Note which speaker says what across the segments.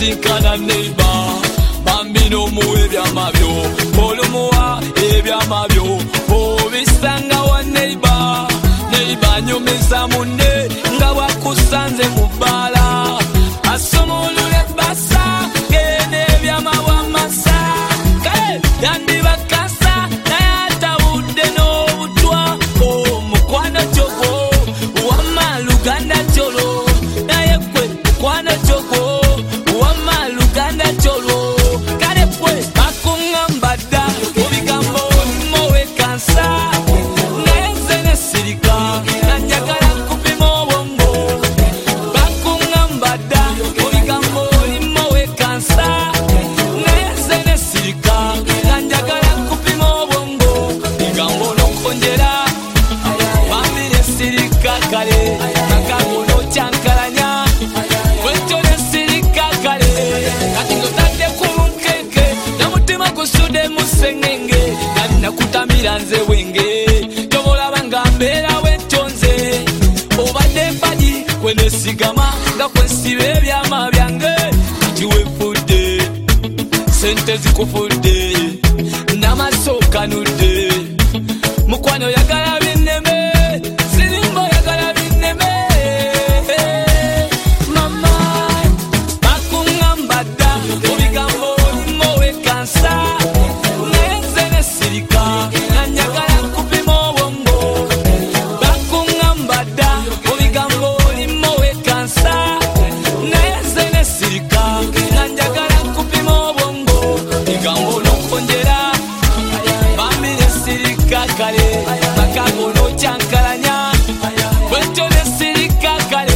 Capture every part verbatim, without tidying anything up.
Speaker 1: sinkana neighbor bambino muwe byamabyo olumuwa ebyamabyo obisanga wa neighbor neighbor nyumisa munne nga wakusanze mu bbala asomolule basa gene byamawa masa kale yandibakasa naye atawudde n'obutwa omukwano kyogo wamaluganda kyolo naye kwe mukwano kyogo wamaluganda kyolo kale kwe akungamba dda obigambo mowe kansa naye nze ne sirika nanjagala kupima obwongo bakungamba dda obigambo mowe kansa naye nze ne sirika nanjagala kupima obwongo bigambo nokonjera bambi ne sirika kale magambo nokyankalanya wekyo ne sirika kale kati ngotadde ku nkeke namutima gusude mu sengenge nannakutamira nze wenge tobolaba nga mbeera wentonze obadde mpagi kwenesigama nga kwensiba ebyama byange kati wefudde sente zikufudde n'amaso kanudde mukwano yagala binneme sirimba yagala binneme mama bakungamba dda obigambo mowe kansa naye nze ne sirika nanjagala kupima obwongo bakungamba dda obigambo mowe kansa naye nze ne sirika nanjagala kupima obwongo bigambo nokonjera bambi ne sirika kale magambo nokyankalanya wekyo ne sirika kale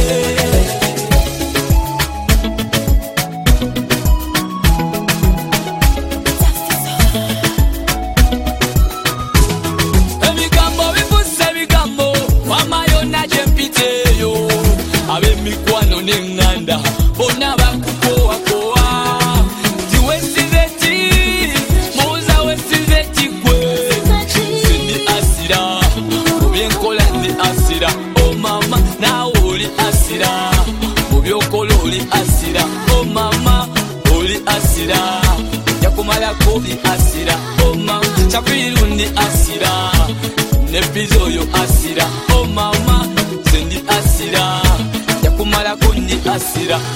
Speaker 1: ebigambo bivuze ebigambo wamayo naje mpiteeyo ab'emikwano n'eŋŋanda bonna bakukowakowa ti wesize ki mubuza wesize ki gwe nze ndi asira mu byenkola ndi asira o mama naawe oli asira mu byokola oli asira o mama oli asira jakumalako oli asira o mama kyafiiru ndi asira ne piza oyo asira o mama nze ndi asira jakumalako ndi asira